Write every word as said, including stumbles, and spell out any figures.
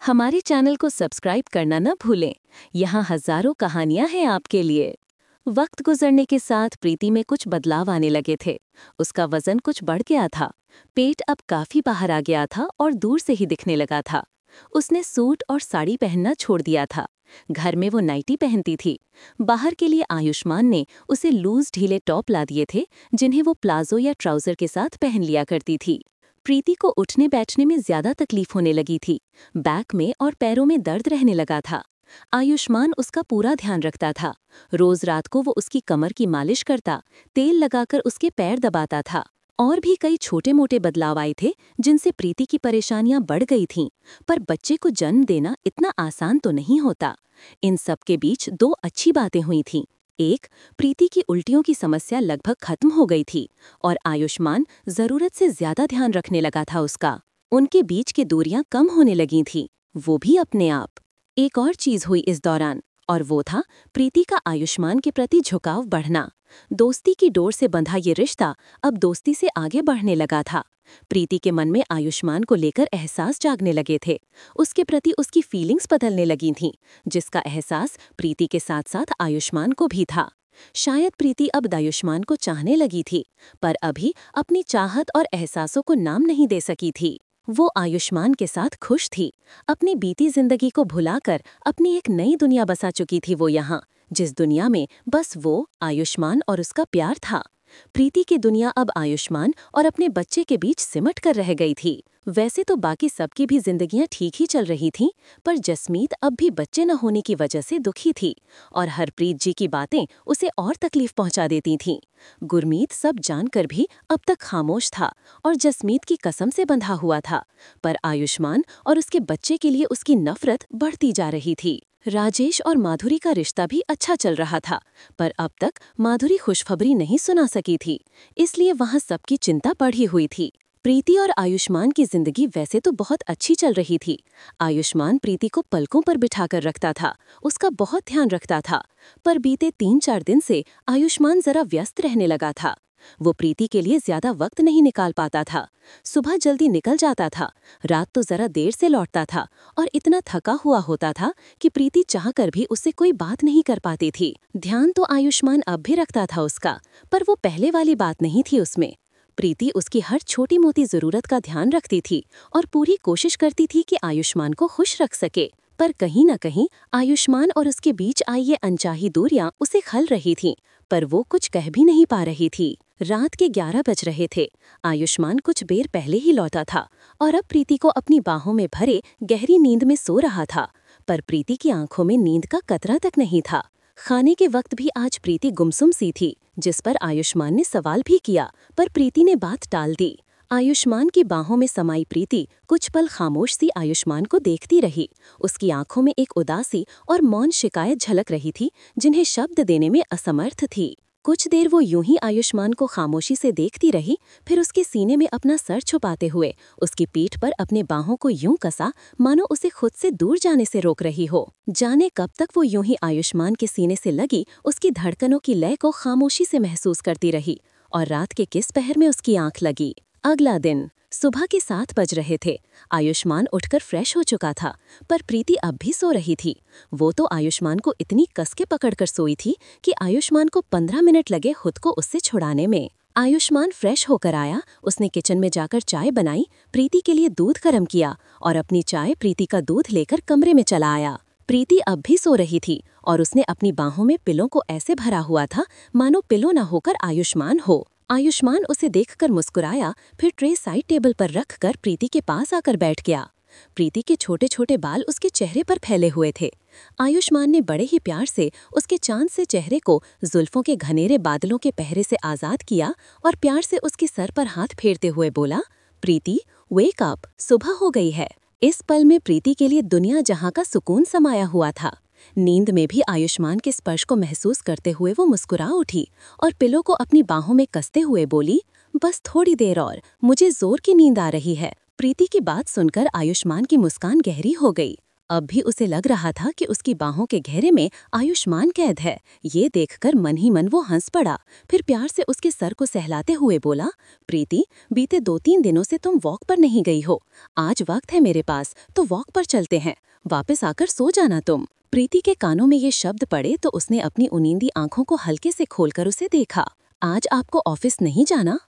हमारे चैनल को सब्सक्राइब करना न भूलें। यहाँ हजारों कहानियां हैं आपके लिए। वक्त गुजरने के साथ प्रीति में कुछ बदलाव आने लगे थे। उसका वजन कुछ बढ़ गया था। पेट अब काफी बाहर आ गया था और दूर से ही दिखने लगा था। उसने सूट और साड़ी पहनना छोड़ दिया था। घर में वो नाइटी पहनती थी। बाहर के लिए आयुष्मान ने उसे लूज ढीले टॉप ला दिए थे, जिन्हें वो प्लाजो या ट्राउजर के साथ पहन लिया करती थी। प्रीति को उठने बैठने में ज्यादा तकलीफ होने लगी थी। बैक में और पैरों में दर्द रहने लगा था। आयुष्मान उसका पूरा ध्यान रखता था। रोज रात को वो उसकी कमर की मालिश करता, तेल लगाकर उसके पैर दबाता था। और भी कई छोटे मोटे बदलाव आए थे, जिनसे प्रीति की परेशानियां बढ़ गई थीं। पर बच्चे को जन्म देना इतना आसान तो नहीं होता। इन सब के बीच दो अच्छी बातें हुई थीं। एक, प्रीति की उल्टियों की समस्या लगभग खत्म हो गई थी और आयुष्मान जरूरत से ज्यादा ध्यान रखने लगा था उसका। उनके बीच की दूरियां कम होने लगी थीं, वो भी अपने आप। एक और चीज हुई इस दौरान, और वो था प्रीति का आयुष्मान के प्रति झुकाव बढ़ना। दोस्ती की डोर से बंधा ये रिश्ता अब दोस्ती से आगे बढ़ने लगा था। प्रीति के मन में आयुष्मान को लेकर एहसास जागने लगे थे। उसके प्रति उसकी फीलिंग्स बदलने लगी थीं, जिसका एहसास प्रीति के साथ साथ आयुष्मान को भी था। शायद प्रीति अब आयुष्मान को चाहने लगी थी, पर अभी अपनी चाहत और एहसासों को नाम नहीं दे सकी थी। वो आयुष्मान के साथ खुश थी। अपनी बीती जिंदगी को भुलाकर अपनी एक नई दुनिया बसा चुकी थी वो यहाँ, जिस दुनिया में बस वो, आयुष्मान और उसका प्यार था। प्रीति की दुनिया अब आयुष्मान और अपने बच्चे के बीच सिमट कर रह गई थी। वैसे तो बाकी सबकी भी जिंदगियां ठीक ही चल रही थीं, पर जसमीत अब भी बच्चे न होने की वजह से दुखी थी और हरप्रीत जी की बातें उसे और तकलीफ पहुंचा देती थीं। गुरमीत सब जानकर भी अब तक खामोश था और जसमीत की कसम से बंधा हुआ था, पर आयुष्मान और उसके बच्चे के लिए उसकी नफरत बढ़ती जा रही थी। राजेश और माधुरी का रिश्ता भी अच्छा चल रहा था, पर अब तक माधुरी खुशखबरी नहीं सुना सकी थी, इसलिए वहां सबकी चिंता बढ़ी हुई थी। प्रीति और आयुष्मान की जिंदगी वैसे तो बहुत अच्छी चल रही थी। आयुष्मान प्रीति को पलकों पर बिठाकर रखता था, उसका बहुत ध्यान रखता था। पर बीते तीन चार दिन से आयुष्मान जरा व्यस्त रहने लगा था। वो प्रीति के लिए ज्यादा वक्त नहीं निकाल पाता था। सुबह जल्दी निकल जाता था, रात तो जरा देर से लौटता था और इतना थका हुआ होता था कि प्रीति चाहकर भी उससे कोई बात नहीं कर पाती थी। ध्यान तो आयुष्मान अब भी रखता था उसका, पर वो पहले वाली बात नहीं थी उसमें। प्रीति उसकी हर छोटी मोटी जरूरत का ध्यान रखती थी और पूरी कोशिश करती थी कि आयुष्मान को खुश रख सके। पर कहीं न कहीं आयुष्मान और उसके बीच आई ये अनचाही दूरियां उसे खल रही थीं, पर वो कुछ कह भी नहीं पा रही थी। रात के ग्यारह बज रहे थे। आयुष्मान कुछ देर पहले ही लौटा था और अब प्रीति को अपनी बाहों में भरे गहरी नींद में सो रहा था, पर प्रीति की आंखों में नींद का कतरा तक नहीं था। खाने के वक्त भी आज प्रीति गुमसुम सी थी, जिस पर आयुष्मान ने सवाल भी किया, पर प्रीति ने बात टाल दी। आयुष्मान की बाहों में समाई प्रीति कुछ पल खामोश सी आयुष्मान को देखती रही। उसकी आंखों में एक उदासी और मौन शिकायत झलक रही थी, जिन्हें शब्द देने में असमर्थ थी। कुछ देर वो यूं ही आयुष्मान को खामोशी से देखती रही, फिर उसके सीने में अपना सर छुपाते हुए उसकी पीठ पर अपने बाहों को यूं कसा मानो उसे खुद से दूर जाने से रोक रही हो। जाने कब तक वो यूं ही आयुष्मान के सीने से लगी उसकी धड़कनों की लय को खामोशी से महसूस करती रही, और रात के किस पहर में उसकी आंख लगी। अगला दिन सुबह के सात बज रहे थे। आयुष्मान उठकर फ्रेश हो चुका था, पर प्रीति अब भी सो रही थी। वो तो आयुष्मान को इतनी कसके पकड़कर सोई थी कि आयुष्मान को पंद्रह मिनट लगे खुद को उससे छुड़ाने में। आयुष्मान फ्रेश होकर आया। उसने किचन में जाकर चाय बनाई, प्रीति के लिए दूध गर्म किया और अपनी चाय प्रीति का दूध लेकर कमरे में चला आया। प्रीति अब भी सो रही थी और उसने अपनी बाहों में पिलों को ऐसे भरा हुआ था मानो पिलो न होकर आयुष्मान हो। आयुष्मान उसे देखकर मुस्कुराया, फिर ट्रे साइड टेबल पर रखकर प्रीति के पास आकर बैठ गया। प्रीति के छोटे छोटे बाल उसके चेहरे पर फैले हुए थे। आयुष्मान ने बड़े ही प्यार से उसके चांद से चेहरे को जुल्फों के घनेरे बादलों के पहरे से आजाद किया और प्यार से उसके सर पर हाथ फेरते हुए बोला, प्रीति वेक अप, सुबह हो गई है। इस पल में प्रीति के लिए दुनिया जहां का सुकून समाया हुआ था। नींद में भी आयुष्मान के स्पर्श को महसूस करते हुए वो मुस्कुरा उठी और पिलो को अपनी बाहों में कसते हुए बोली, बस थोड़ी देर और, मुझे जोर की नींद आ रही है। प्रीति की बात सुनकर आयुष्मान की मुस्कान गहरी हो गई। अब भी उसे लग रहा था कि उसकी बाहों के घेरे में आयुष्मान कैद है। ये देखकर मन ही मन वो हंस पड़ा। फिर प्यार से उसके सर को सहलाते हुए बोला, प्रीति, बीते दो तीन दिनों से तुम वॉक पर नहीं गई हो। आज वक्त है मेरे पास, तो वॉक पर चलते हैं। वापस आकर सो जाना तुम। प्रीति के कानों में ये शब्द पड़े तो उसने अपनी उनींदी आंखों को हल्के से खोलकर उसे देखा। आज आपको ऑफिस नहीं जाना?